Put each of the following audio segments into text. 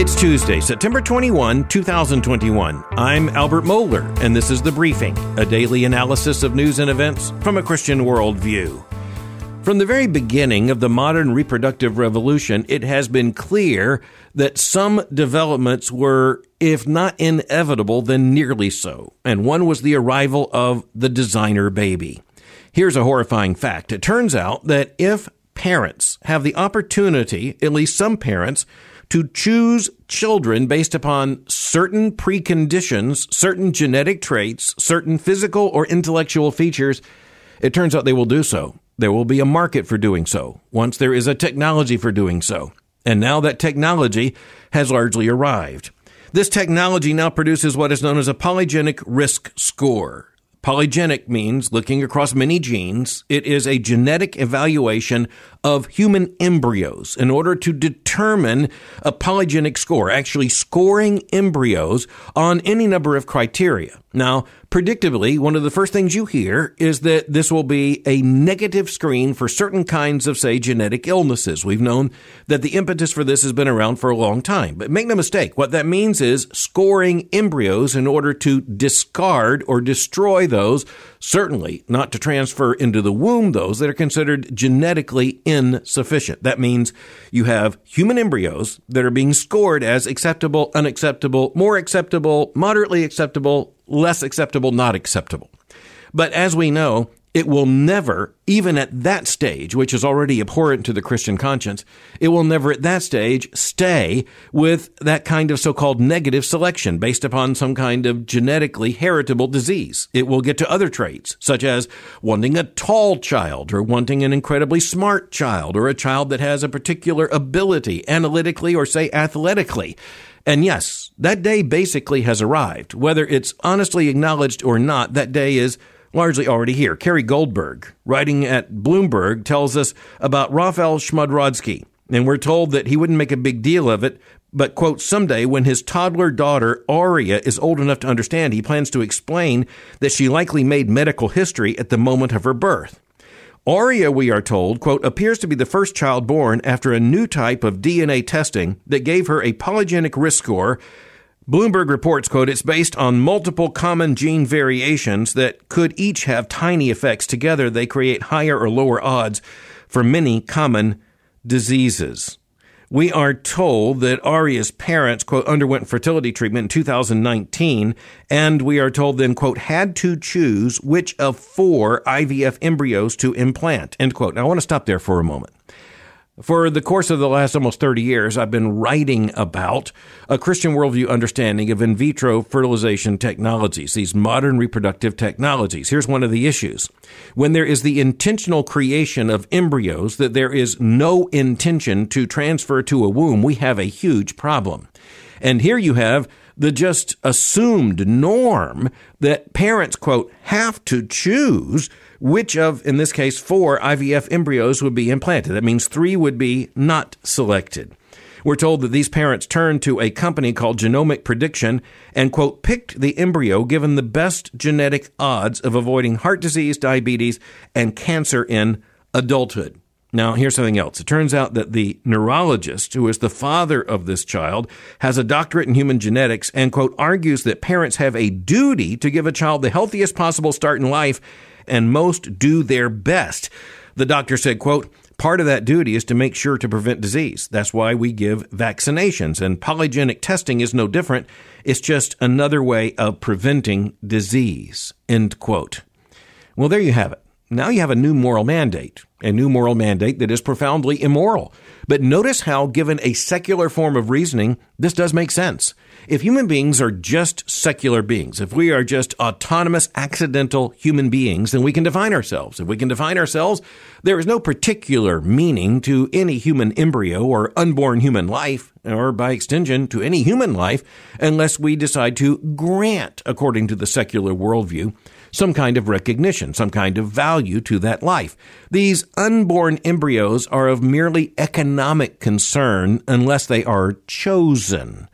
It's Tuesday, September 21, 2021. I'm Albert Mohler, and this is The Briefing, a daily analysis of news and events from a Christian worldview. From the very beginning of the modern reproductive revolution, it has been clear that some developments were, if not inevitable, then nearly so. And one was the arrival of the designer baby. Here's a horrifying fact. It turns out that if parents have the opportunity, at least some parents, to choose children based upon certain preconditions, certain genetic traits, certain physical or intellectual features, it turns out they will do so. There will be a market for doing so once there is a technology for doing so. And now that technology has largely arrived. This technology now produces what is known as a polygenic risk score. Polygenic means looking across many genes. It is a genetic evaluation of human embryos in order to determine a polygenic score, actually scoring embryos on any number of criteria. Now, predictably, one of the first things you hear is that this will be a negative screen for certain kinds of, say, genetic illnesses. We've known that the impetus for this has been around for a long time. But make no mistake, what that means is scoring embryos in order to discard or destroy those, certainly not to transfer into the womb those that are considered genetically insufficient. That means you have human embryos that are being scored as acceptable, unacceptable, more acceptable, moderately acceptable, less acceptable, not acceptable. But as we know, it will never, even at that stage, which is already abhorrent to the Christian conscience, it will never at that stage stay with that kind of so-called negative selection based upon some kind of genetically heritable disease. It will get to other traits, such as wanting a tall child or wanting an incredibly smart child or a child that has a particular ability analytically or, say, athletically. And yes, that day basically has arrived. Whether it's honestly acknowledged or not, that day is largely already here. Kerry Goldberg, writing at Bloomberg, tells us about Raphael Schmudrodsky, and we're told that he wouldn't make a big deal of it, but, quote, someday when his toddler daughter, Aria, is old enough to understand, he plans to explain that she likely made medical history at the moment of her birth. Aria, we are told, quote, appears to be the first child born after a new type of DNA testing that gave her a polygenic risk score. Bloomberg reports, quote, it's based on multiple common gene variations that could each have tiny effects. Together, they create higher or lower odds for many common diseases. We are told that Aria's parents, quote, underwent fertility treatment in 2019, and we are told then, quote, had to choose which of 4 IVF embryos to implant, end quote. Now, I want to stop there for a moment. For the course of the last almost 30 years, I've been writing about a Christian worldview understanding of in vitro fertilization technologies, these modern reproductive technologies. Here's one of the issues. When there is the intentional creation of embryos that there is no intention to transfer to a womb, we have a huge problem. And here you have the just assumed norm that parents, quote, have to choose which of, in this case, 4 IVF embryos would be implanted. That means 3 would be not selected. We're told that these parents turned to a company called Genomic Prediction and, quote, picked the embryo given the best genetic odds of avoiding heart disease, diabetes, and cancer in adulthood. Now, here's something else. It turns out that the neurologist, who is the father of this child, has a doctorate in human genetics and, quote, argues that parents have a duty to give a child the healthiest possible start in life, and most do their best. The doctor said, quote, part of that duty is to make sure to prevent disease. That's why we give vaccinations, and polygenic testing is no different. It's just another way of preventing disease, end quote. Well, there you have it. Now you have a new moral mandate that is profoundly immoral. But notice how, given a secular form of reasoning, this does make sense. If human beings are just secular beings, if we are just autonomous, accidental human beings, then we can define ourselves. If we can define ourselves, there is no particular meaning to any human embryo or unborn human life, or by extension to any human life, unless we decide to grant, according to the secular worldview, some kind of recognition, some kind of value to that life. These unborn embryos are of merely economic concern unless they are chosen.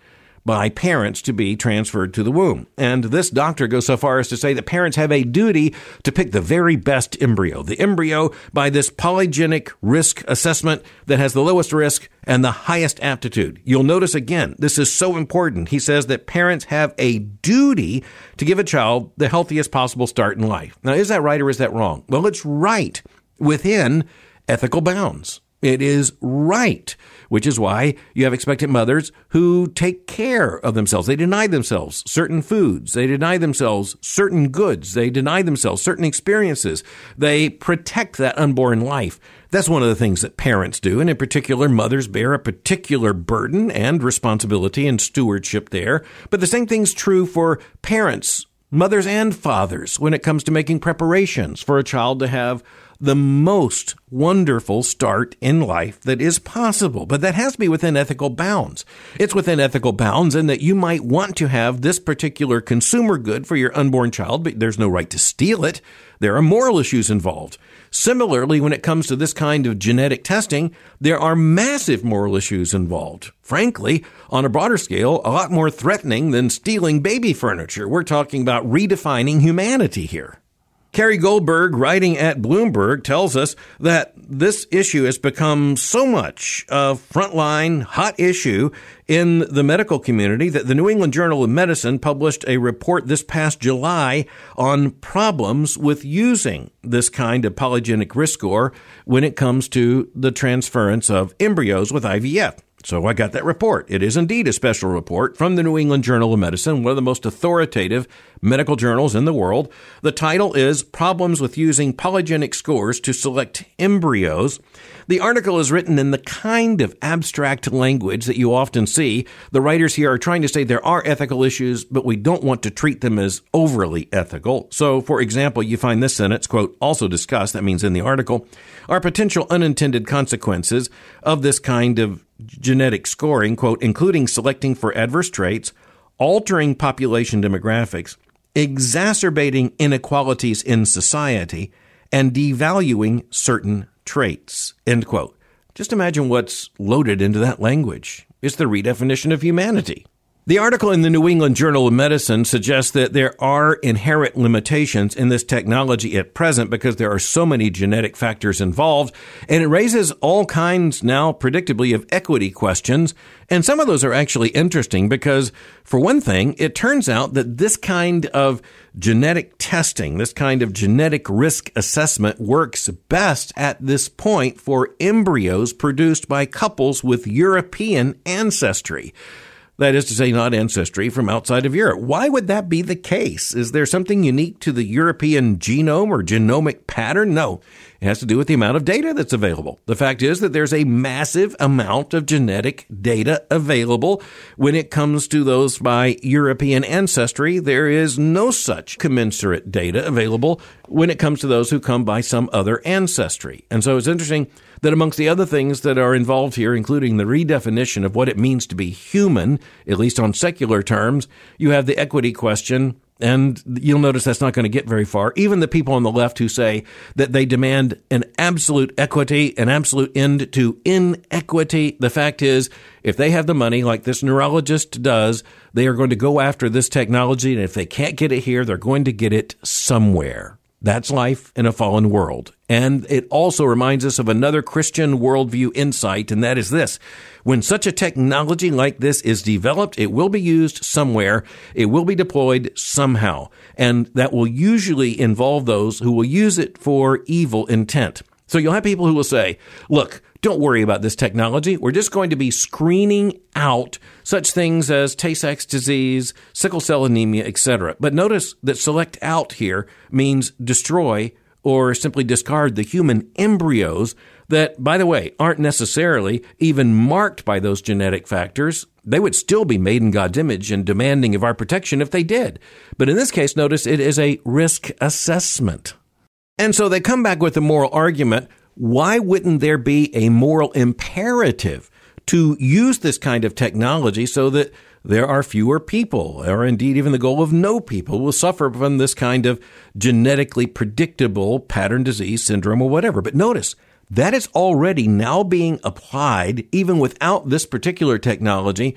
by parents to be transferred to the womb. And this doctor goes so far as to say that parents have a duty to pick the very best embryo, the embryo by this polygenic risk assessment that has the lowest risk and the highest aptitude. You'll notice again, this is so important. He says that parents have a duty to give a child the healthiest possible start in life. Now, is that right or is that wrong? Well, it's right within ethical bounds. It is right, which is why you have expectant mothers who take care of themselves. They deny themselves certain foods. They deny themselves certain goods. They deny themselves certain experiences. They protect that unborn life. That's one of the things that parents do, and in particular, mothers bear a particular burden and responsibility and stewardship there. But the same thing's true for parents, mothers and fathers, when it comes to making preparations for a child to have the most wonderful start in life that is possible. But that has to be within ethical bounds. It's within ethical bounds in that you might want to have this particular consumer good for your unborn child, but there's no right to steal it. There are moral issues involved. Similarly, when it comes to this kind of genetic testing, there are massive moral issues involved. Frankly, on a broader scale, a lot more threatening than stealing baby furniture. We're talking about redefining humanity here. Carrie Goldberg, writing at Bloomberg, tells us that this issue has become so much a frontline hot issue in the medical community that the New England Journal of Medicine published a report this past July on problems with using this kind of polygenic risk score when it comes to the transference of embryos with IVF. So I got that report. It is indeed a special report from the New England Journal of Medicine, one of the most authoritative medical journals in the world. The title is Problems with Using Polygenic Scores to Select Embryos. The article is written in the kind of abstract language that you often see. The writers here are trying to say there are ethical issues, but we don't want to treat them as overly ethical. So, for example, you find this sentence, quote, also discussed, that means in the article, are potential unintended consequences of this kind of genetic scoring, quote, including selecting for adverse traits, altering population demographics, exacerbating inequalities in society, and devaluing certain traits, end quote. Just imagine what's loaded into that language. It's the redefinition of humanity. The article in the New England Journal of Medicine suggests that there are inherent limitations in this technology at present because there are so many genetic factors involved, and it raises all kinds now, predictably, of equity questions. And some of those are actually interesting because, for one thing, it turns out that this kind of genetic testing, this kind of genetic risk assessment works best at this point for embryos produced by couples with European ancestry. That is to say, not ancestry from outside of Europe. Why would that be the case? Is there something unique to the European genome or genomic pattern? No. It has to do with the amount of data that's available. The fact is that there's a massive amount of genetic data available. When it comes to those by European ancestry, there is no such commensurate data available when it comes to those who come by some other ancestry. And so it's interesting that amongst the other things that are involved here, including the redefinition of what it means to be human, at least on secular terms, you have the equity question. And you'll notice that's not going to get very far. Even the people on the left who say that they demand an absolute equity, an absolute end to inequity, the fact is, if they have the money like this neurologist does, they are going to go after this technology. And if they can't get it here, they're going to get it somewhere. That's life in a fallen world. And it also reminds us of another Christian worldview insight, and that is this. When such a technology like this is developed, it will be used somewhere. It will be deployed somehow. And that will usually involve those who will use it for evil intent. So you'll have people who will say, look, don't worry about this technology. We're just going to be screening out such things as Tay-Sachs disease, sickle cell anemia, etc. But notice that select out here means destroy or simply discard the human embryos that, by the way, aren't necessarily even marked by those genetic factors. They would still be made in God's image and demanding of our protection if they did. But in this case, notice it is a risk assessment. And so they come back with a moral argument. Why wouldn't there be a moral imperative to use this kind of technology so that there are fewer people, or indeed even the goal of no people, will suffer from this kind of genetically predictable pattern disease syndrome or whatever? But notice, that is already now being applied, even without this particular technology,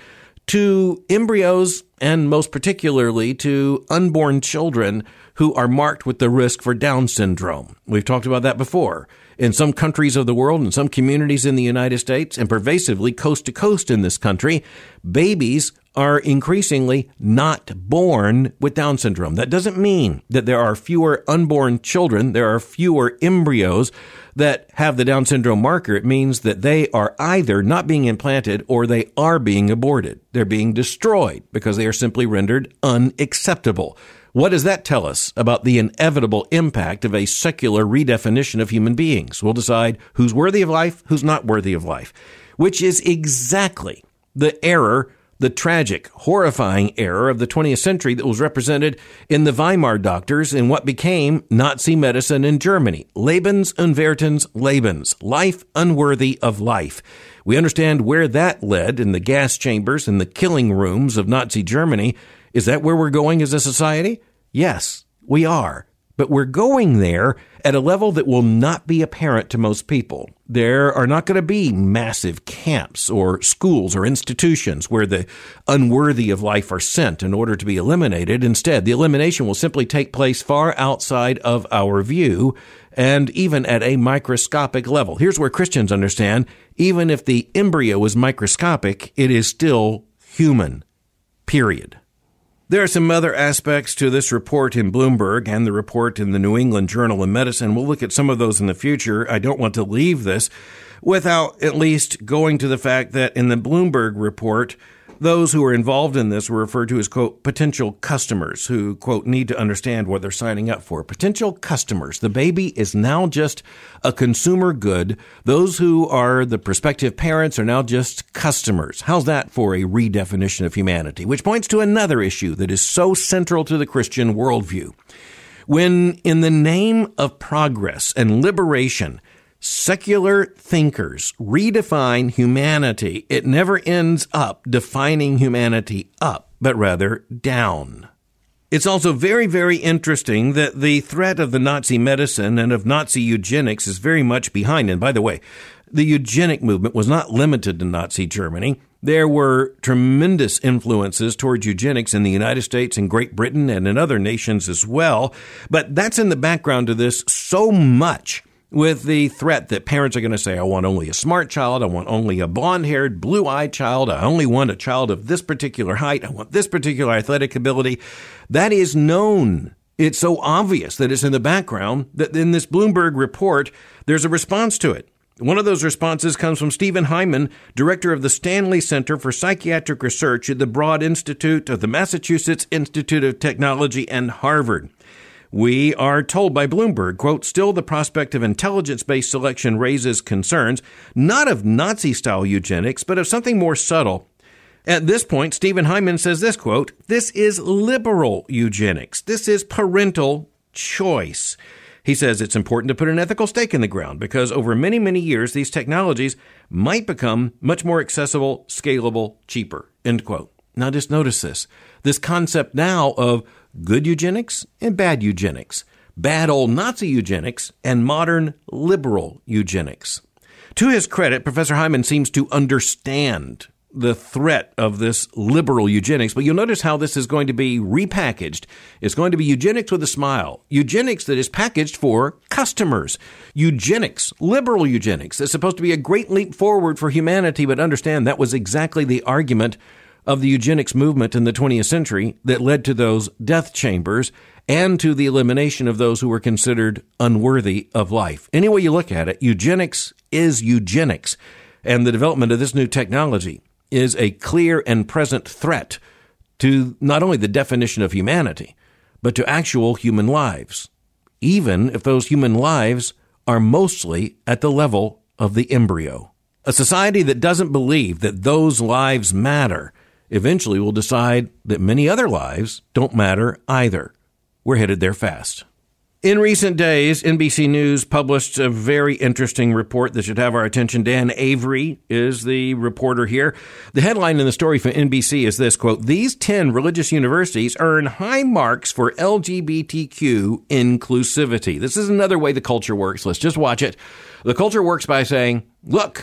to embryos and most particularly to unborn children who are marked with the risk for Down syndrome. We've talked about that before. In some countries of the world, in some communities in the United States, and pervasively coast to coast in this country, babies are increasingly not born with Down syndrome. That doesn't mean that there are fewer unborn children, there are fewer embryos that have the Down syndrome marker. It means that they are either not being implanted or they are being aborted. They're being destroyed because they are simply rendered unacceptable. What does that tell us about the inevitable impact of a secular redefinition of human beings? We'll decide who's worthy of life, who's not worthy of life, which is exactly the error, the tragic, horrifying error of the 20th century that was represented in the Weimar doctors in what became Nazi medicine in Germany. Lebensunwertens Lebens, life unworthy of life. We understand where that led in the gas chambers and the killing rooms of Nazi Germany. Is that where we're going as a society? Yes, we are. But we're going there at a level that will not be apparent to most people. There are not going to be massive camps or schools or institutions where the unworthy of life are sent in order to be eliminated. Instead, the elimination will simply take place far outside of our view and even at a microscopic level. Here's where Christians understand, even if the embryo is microscopic, it is still human, period. There are some other aspects to this report in Bloomberg and the report in the New England Journal of Medicine. We'll look at some of those in the future. I don't want to leave this without at least going to the fact that in the Bloomberg report, those who are involved in this were referred to as, quote, potential customers who, quote, need to understand what they're signing up for. Potential customers. The baby is now just a consumer good. Those who are the prospective parents are now just customers. How's that for a redefinition of humanity? Which points to another issue that is so central to the Christian worldview. When, in the name of progress and liberation, secular thinkers redefine humanity, it never ends up defining humanity up, but rather down. It's also very, very interesting that the threat of the Nazi medicine and of Nazi eugenics is very much behind. And by the way, the eugenic movement was not limited to Nazi Germany. There were tremendous influences towards eugenics in the United States and Great Britain and in other nations as well. But that's in the background of this so much, with the threat that parents are going to say, I want only a smart child, I want only a blonde-haired, blue-eyed child, I only want a child of this particular height, I want this particular athletic ability. That is known. It's so obvious that it's in the background that in this Bloomberg report, there's a response to it. One of those responses comes from Stephen Hyman, director of the Stanley Center for Psychiatric Research at the Broad Institute of the Massachusetts Institute of Technology and Harvard. We are told by Bloomberg, quote, still the prospect of intelligence-based selection raises concerns, not of Nazi-style eugenics, but of something more subtle. At this point, Stephen Hyman says this, quote, this is liberal eugenics. This is parental choice. He says it's important to put an ethical stake in the ground because over many, many years, these technologies might become much more accessible, scalable, cheaper, end quote. Now just notice this concept now of good eugenics and bad eugenics, bad old Nazi eugenics and modern liberal eugenics. To his credit, Professor Hyman seems to understand the threat of this liberal eugenics, but you'll notice how this is going to be repackaged. It's going to be eugenics with a smile, eugenics that is packaged for customers, eugenics, liberal eugenics. It's supposed to be a great leap forward for humanity, but understand that was exactly the argument of the eugenics movement in the 20th century that led to those death chambers and to the elimination of those who were considered unworthy of life. Any way you look at it, eugenics is eugenics, and the development of this new technology is a clear and present threat to not only the definition of humanity, but to actual human lives, even if those human lives are mostly at the level of the embryo. A society that doesn't believe that those lives matter eventually will decide that many other lives don't matter either. We're headed there fast. In recent days, NBC News published a very interesting report that should have our attention. Dan Avery is the reporter here. The headline in the story from NBC is this, quote, these 10 religious universities earn high marks for LGBTQ inclusivity. This is another way the culture works. Let's just watch it. The culture works by saying, look,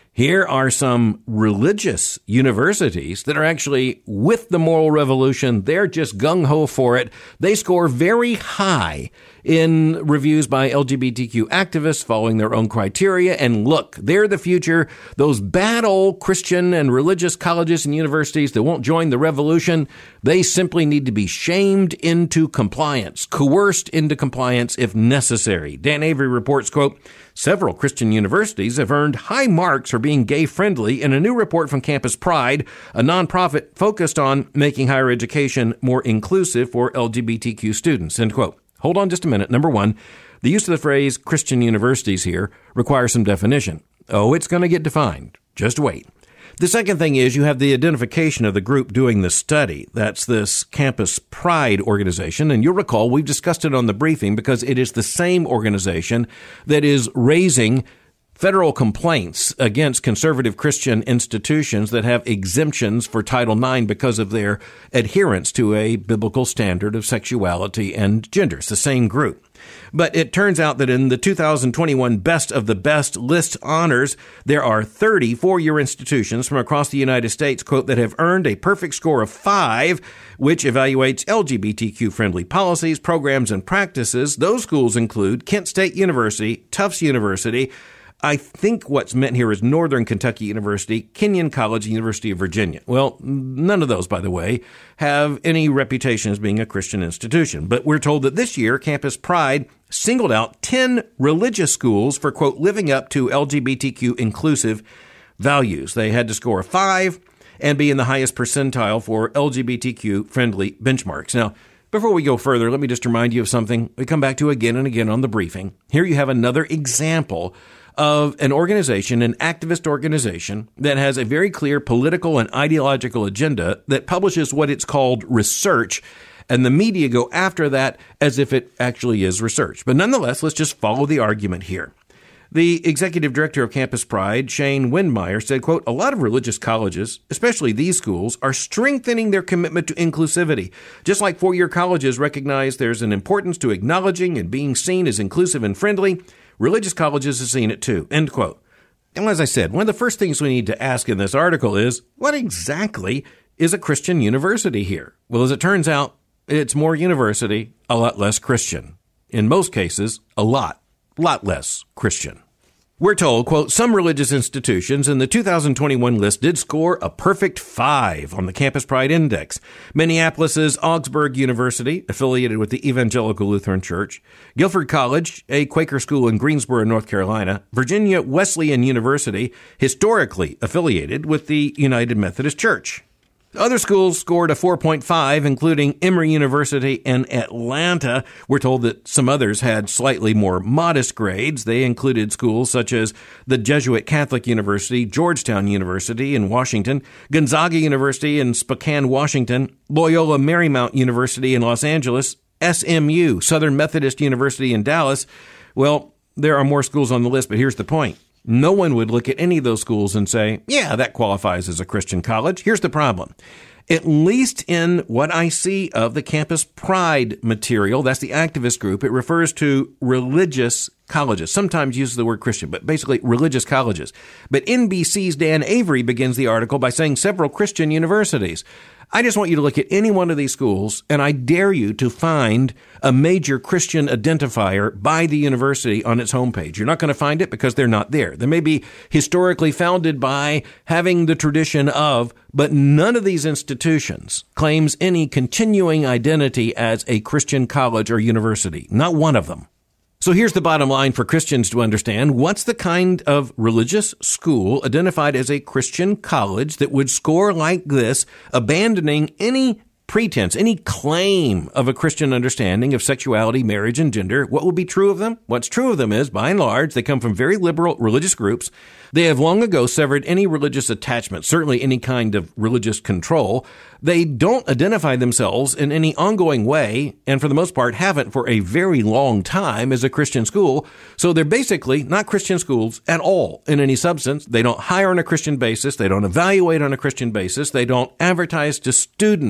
Here are some religious universities that are actually with the moral revolution. They're just gung-ho for it. They score very high in reviews by LGBTQ activists following their own criteria. And look, they're the future. Those bad old Christian and religious colleges and universities that won't join the revolution, they simply need to be shamed into compliance, coerced into compliance if necessary. Dan Avery reports, quote, several Christian universities have earned high marks for being gay-friendly in a new report from Campus Pride, a nonprofit focused on making higher education more inclusive for LGBTQ students, end quote. Hold on just a minute. Number one, the use of the phrase Christian universities here requires some definition. Oh, it's going to get defined. Just wait. The second thing is you have the identification of the group doing the study. That's this Campus Pride organization. And you'll recall we've discussed it on the briefing because it is the same organization that is raising federal complaints against conservative Christian institutions that have exemptions for Title IX because of their adherence to a biblical standard of sexuality and gender. It's the same group. But it turns out that in the 2021 Best of the Best list honors, there are 30 four-year institutions from across the United States, quote, that have earned a perfect score of 5, which evaluates LGBTQ-friendly policies, programs, and practices. Those schools include Kent State University, Tufts University, I think what's meant here is Northern Kentucky University, Kenyon College, University of Virginia. Well, none of those, by the way, have any reputation as being a Christian institution. But we're told that this year, Campus Pride singled out 10 religious schools for, quote, living up to LGBTQ inclusive values. They had to score a 5 and be in the highest percentile for LGBTQ-friendly benchmarks. Now, before we go further, let me just remind you of something we come back to again and again on the briefing. Here you have another example of an organization, an activist organization that has a very clear political and ideological agenda that publishes what it's called research, and the media go after that as if it actually is research. But nonetheless, let's just follow the argument here. The executive director of Campus Pride, Shane Windmeyer, said, quote, a lot of religious colleges, especially these schools, are strengthening their commitment to inclusivity. Just like four-year colleges recognize there's an importance to acknowledging and being seen as inclusive and friendly, religious colleges have seen it too, end quote. And as I said, one of the first things we need to ask in this article is, what exactly is a Christian university here? Well, as it turns out, it's more university, a lot less Christian. In most cases, a lot less Christian. We're told, quote, some religious institutions in the 2021 list did score a perfect 5 on the Campus Pride Index. Minneapolis's Augsburg University, affiliated with the Evangelical Lutheran Church, Guilford College, a Quaker school in Greensboro, North Carolina, Virginia Wesleyan University, historically affiliated with the United Methodist Church. Other schools scored a 4.5, including Emory University in Atlanta. We're told that some others had slightly more modest grades. They included schools such as the Jesuit Catholic University, Georgetown University in Washington, Gonzaga University in Spokane, Washington, Loyola Marymount University in Los Angeles, SMU, Southern Methodist University in Dallas. Well, there are more schools on the list, but here's the point. No one would look at any of those schools and say, yeah, that qualifies as a Christian college. Here's the problem. At least in what I see of the Campus Pride material, that's the activist group, it refers to religious colleges. Sometimes uses the word Christian, but basically religious colleges. But NBC's Dan Avery begins the article by saying several Christian universities. I just want you to look at any one of these schools, and I dare you to find a major Christian identifier by the university on its homepage. You're not going to find it because they're not there. They may be historically founded by having the tradition of, but none of these institutions claims any continuing identity as a Christian college or university. Not one of them. So here's the bottom line for Christians to understand. What's the kind of religious school identified as a Christian college that would score like this, abandoning any pretense, any claim of a Christian understanding of sexuality, marriage, and gender? What would be true of them? What's true of them is, by and large, they come from very liberal religious groups. They have long ago severed any religious attachment, certainly any kind of religious control. They don't identify themselves in any ongoing way, and for the most part haven't for a very long time as a Christian school. So they're basically not Christian schools at all in any substance. They don't hire on a Christian basis. They don't evaluate on a Christian basis. They don't advertise to students and present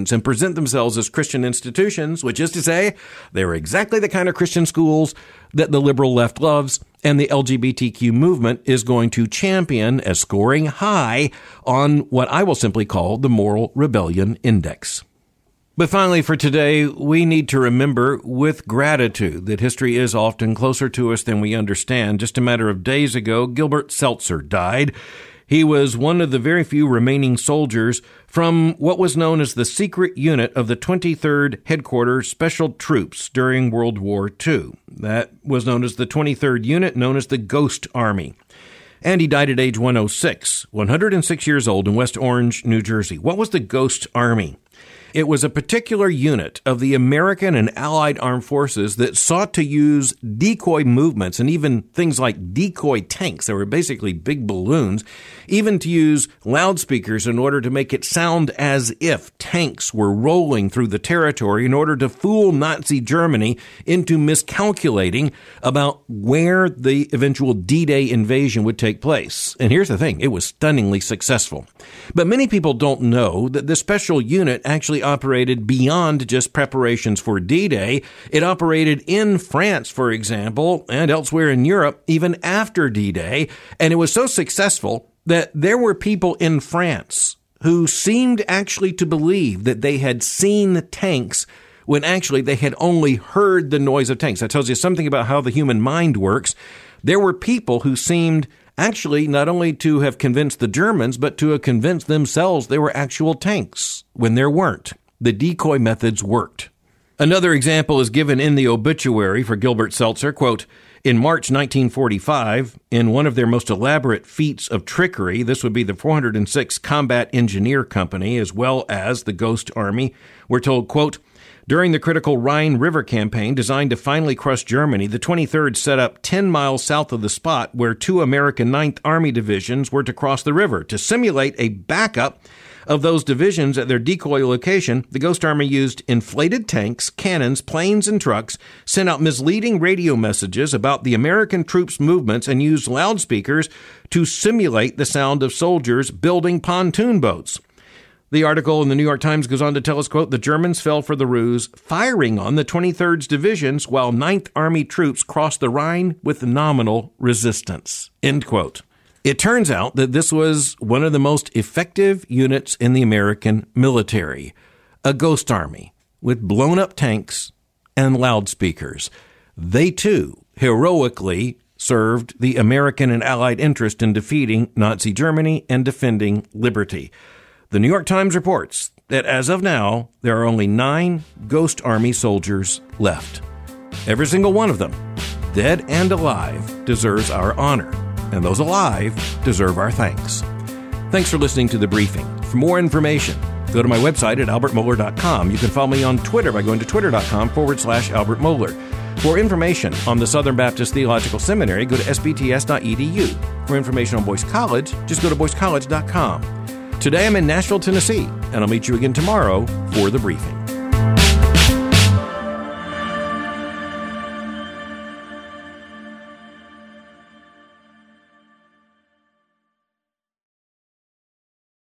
present themselves as Christian institutions, which is to say, they're exactly the kind of Christian schools that the liberal left loves and the LGBTQ movement is going to champion as scoring high on what I will simply call the Moral Rebellion Index. But finally, for today, we need to remember with gratitude that history is often closer to us than we understand. Just a matter of days ago, Gilbert Seltzer died. He was one of the very few remaining soldiers from what was known as the secret unit of the 23rd Headquarters Special Troops during World War II. That was known as the 23rd Unit, known as the Ghost Army. And he died at age 106 years old in West Orange, New Jersey. What was the Ghost Army? It was a particular unit of the American and Allied armed forces that sought to use decoy movements and even things like decoy tanks, that were basically big balloons, even to use loudspeakers in order to make it sound as if tanks were rolling through the territory in order to fool Nazi Germany into miscalculating about where the eventual D-Day invasion would take place. And here's the thing, it was stunningly successful. But many people don't know that this special unit actually operated beyond just preparations for D-Day. It operated in France, for example, and elsewhere in Europe, even after D-Day. And it was so successful that there were people in France who seemed actually to believe that they had seen tanks when actually they had only heard the noise of tanks. That tells you something about how the human mind works. There were people who seemed actually not only to have convinced the Germans, but to have convinced themselves they were actual tanks when there weren't. The decoy methods worked. Another example is given in the obituary for Gilbert Seltzer, quote, in March 1945, in one of their most elaborate feats of trickery, this would be the 406 Combat Engineer Company, as well as the Ghost Army, we're told, quote, during the critical Rhine River campaign designed to finally crush Germany, the 23rd set up 10 miles south of the spot where two American 9th Army divisions were to cross the river. To simulate a backup of those divisions at their decoy location, the Ghost Army used inflated tanks, cannons, planes, and trucks, sent out misleading radio messages about the American troops' movements, and used loudspeakers to simulate the sound of soldiers building pontoon boats. The article in the New York Times goes on to tell us, quote, the Germans fell for the ruse, firing on the 23rd's divisions while 9th Army troops crossed the Rhine with nominal resistance, end quote. It turns out that this was one of the most effective units in the American military, a ghost army with blown-up tanks and loudspeakers. They, too, heroically served the American and Allied interest in defeating Nazi Germany and defending liberty. The New York Times reports that as of now, there are only 9 Ghost Army soldiers left. Every single one of them, dead and alive, deserves our honor, and those alive deserve our thanks. Thanks for listening to The Briefing. For more information, go to my website at albertmohler.com. You can follow me on Twitter by going to twitter.com/Albert Mohler. For information on the Southern Baptist Theological Seminary, go to sbts.edu. For information on Boyce College, just go to boycecollege.com. Today I'm in Nashville, Tennessee, and I'll meet you again tomorrow for The Briefing.